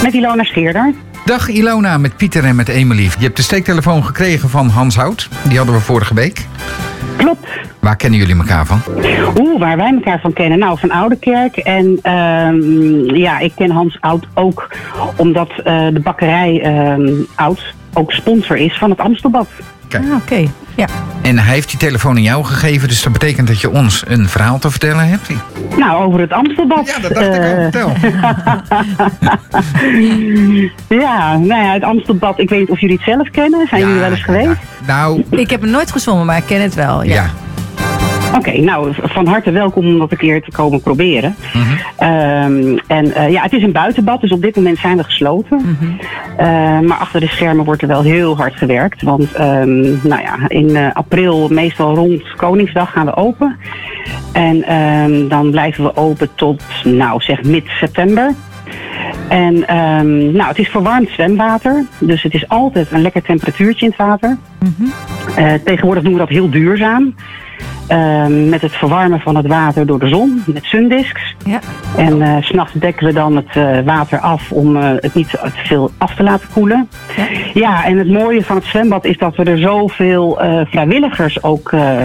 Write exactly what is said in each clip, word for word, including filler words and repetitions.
Met Ilona Scheerder. Dag Ilona, met Pieter en met Emily. Je hebt de steektelefoon gekregen van Hans Hout. Die hadden we vorige week. Klopt. Waar kennen jullie elkaar van? Oeh, waar wij elkaar van kennen? Nou, van Oudekerk. En um, ja, ik ken Hans Hout ook omdat uh, de bakkerij um, Hout ook sponsor is van het Amstelbad. Kijk. Ah, oké. Okay. Ja. En hij heeft die telefoon aan jou gegeven, dus dat betekent dat je ons een verhaal te vertellen hebt. Nou, over het Amstelbad. Ja, dat dacht uh... ik al. Vertel. Ja, nou ja, het Amstelbad, ik weet niet of jullie het zelf kennen. Zijn ja, jullie wel eens geweest? Ja. Nou, ik heb er nooit gezwommen, maar ik ken het wel. Ja. ja. Oké, okay, nou, van harte welkom om dat een keer te komen proberen. Mm-hmm. Um, en uh, ja, het is een buitenbad, dus op dit moment zijn we gesloten. Mm-hmm. Uh, maar achter de schermen wordt er wel heel hard gewerkt. Want um, nou ja, in uh, april, meestal rond Koningsdag, gaan we open. En um, dan blijven we open tot, nou zeg, mid-september. En um, nou, het is verwarmd zwemwater. Dus het is altijd een lekker temperatuurtje in het water. Mm-hmm. Uh, tegenwoordig doen we dat heel duurzaam. Uh, met het verwarmen van het water door de zon, met sundisks. Ja. En uh, 's nachts dekken we dan het uh, water af om uh, het niet te veel af te laten koelen. Ja. Ja, en het mooie van het zwembad is dat we er zoveel uh, vrijwilligers ook uh,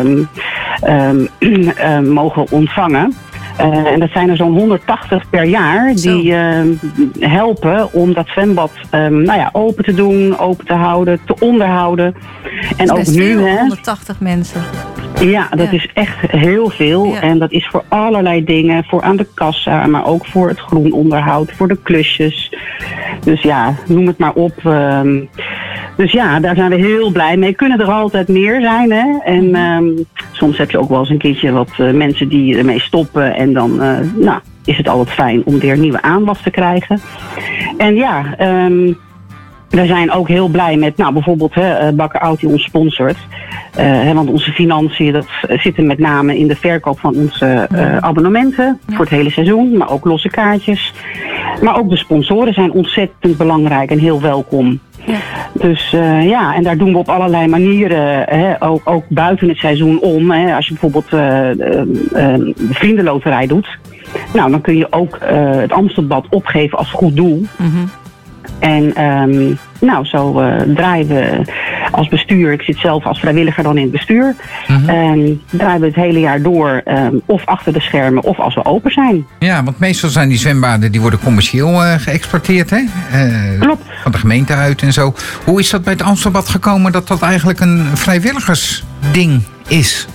uh, uh, mogen ontvangen. Uh, en dat zijn er zo'n honderdtachtig per jaar die uh, helpen om dat zwembad um, nou ja, open te doen, open te houden, te onderhouden. En ook nu, veel, hè, honderdtachtig mensen. Ja, dat ja. is echt heel veel. Ja. En dat is voor allerlei dingen. Voor aan de kassa, maar ook voor het groenonderhoud, voor de klusjes. Dus ja, noem het maar op. Um, dus ja, daar zijn we heel blij mee. Kunnen er altijd meer zijn, hè. En um, soms heb je ook wel eens een keertje wat uh, mensen die ermee stoppen. En dan uh, nou, is het altijd fijn om weer nieuwe aanwas te krijgen. En ja... Um, we zijn ook heel blij met, nou bijvoorbeeld hè, Bakker Oud die ons sponsort. Uh, hè, want onze financiën dat zitten met name in de verkoop van onze uh, abonnementen. Ja. Voor het hele seizoen, maar ook losse kaartjes. Maar ook de sponsoren zijn ontzettend belangrijk en heel welkom. Ja. Dus uh, ja, en daar doen we op allerlei manieren, hè, ook, ook buiten het seizoen om. Hè, als je bijvoorbeeld uh, uh, uh, de vriendenloterij doet. Nou, dan kun je ook uh, het Amstelbad opgeven als goed doel. Mm-hmm. En um, nou, zo uh, draaien we als bestuur, ik zit zelf als vrijwilliger dan in het bestuur. Mm-hmm. En draaien we het hele jaar door, um, of achter de schermen, of als we open zijn. Ja, want meestal zijn die zwembaden, die worden commercieel uh, geëxporteerd, hè? Uh, Klopt. Van de gemeente uit en zo. Hoe is dat bij het Amstelbad gekomen dat dat eigenlijk een vrijwilligersding is?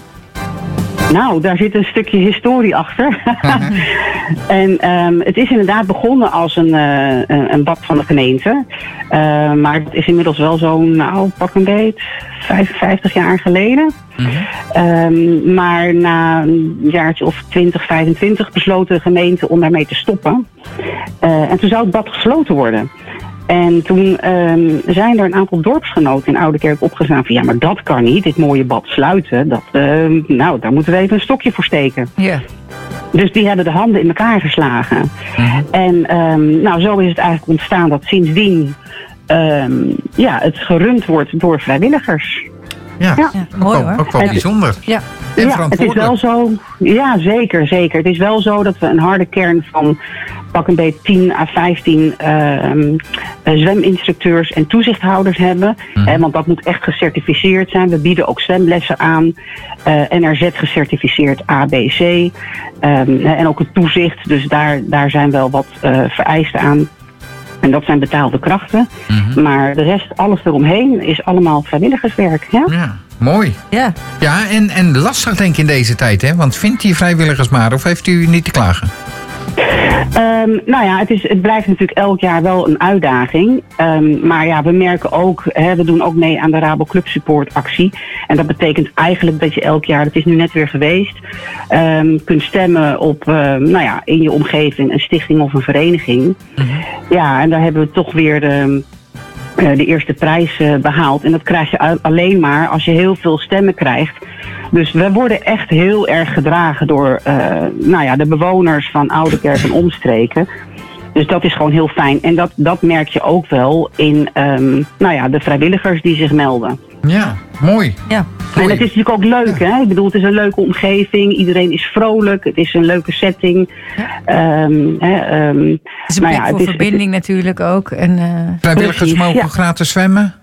Nou, daar zit een stukje historie achter. En um, het is inderdaad begonnen als een, uh, een bad van de gemeente. Uh, maar het is inmiddels wel zo'n, nou, pak een beet, vijfenvijftig jaar geleden. Mm-hmm. Um, maar na een jaartje of twintig, vijfentwintig besloot de gemeente om daarmee te stoppen. Uh, en toen zou het bad gesloten worden. En toen um, zijn er een aantal dorpsgenoten in Oudekerk opgestaan van ja, maar dat kan niet, dit mooie bad sluiten. Dat, uh, nou, daar moeten we even een stokje voor steken. Ja. Dus die hebben de handen in elkaar geslagen. Mm-hmm. En um, nou, zo is het eigenlijk ontstaan dat sindsdien um, ja, het gerund wordt door vrijwilligers. Ja, ja. ja mooi ook, hoor. ook wel bijzonder. Ja. En ja, het is wel zo. Ja, zeker, zeker. Het is wel zo dat we een harde kern van pak een beetje tien à vijftien uh, uh, zweminstructeurs en toezichthouders hebben. Mm. Eh, want dat moet echt gecertificeerd zijn. We bieden ook zwemlessen aan. Uh, N R Z gecertificeerd A B C. Um, en ook het toezicht. Dus daar, daar zijn wel wat uh, vereisten aan. En dat zijn betaalde krachten. Mm-hmm. Maar de rest, alles eromheen, is allemaal vrijwilligerswerk. Ja, ja mooi. Ja, ja en, en lastig denk ik in deze tijd, hè? Want vindt u vrijwilligers maar of heeft u niet te klagen? Um, nou ja, het, is, het blijft natuurlijk elk jaar wel een uitdaging. Um, maar ja, we merken ook, hè, we doen ook mee aan de Rabo Club Support actie. En dat betekent eigenlijk dat je elk jaar, dat is nu net weer geweest, um, kunt stemmen op, uh, nou ja, in je omgeving een stichting of een vereniging. Mm-hmm. Ja, en daar hebben we toch weer de, uh, de eerste prijs uh, behaald. En dat krijg je alleen maar als je heel veel stemmen krijgt. Dus we worden echt heel erg gedragen door uh, nou ja, de bewoners van Oudekerk en omstreken. Dus dat is gewoon heel fijn. En dat, dat merk je ook wel in um, nou ja, de vrijwilligers die zich melden. Ja, Mooi. Ja. En Mooi. het is natuurlijk ook leuk, hè? Ik bedoel, het is een leuke omgeving. Iedereen is vrolijk. Het is een leuke setting. Ehm, hè, ehm, Het is een nou plek ja, voor het is- natuurlijk natuurlijk ook. En, eh, Vrijwilligers precies, mogen ja. gratis zwemmen.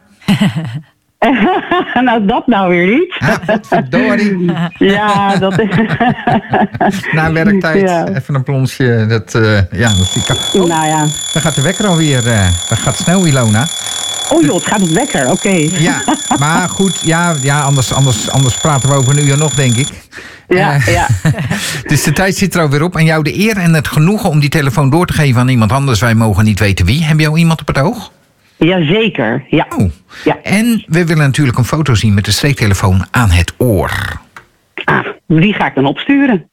nou, dat nou weer niet. Ja, verdorie. Ja, dat is... Na werktijd Ja. even een plonsje. Dat, eh, ja, dat zie ik al. Oh, Nou ja. dan gaat de wekker alweer. eh dat gaat snel, Ilona. Oh joh, het gaat het wekker. Oké. Ja, maar goed. Ja, ja anders, anders, anders praten we over een uur nog, denk ik. Ja, Eh, ja. Dus de tijd zit er alweer op. En jou de eer en het genoegen om die telefoon door te geven aan iemand anders. Wij mogen niet weten wie. Heb je al iemand op het oog? Jazeker. Ja. Oh. Ja. En we willen natuurlijk een foto zien met de streektelefoon aan het oor. Ah, die ga ik dan opsturen.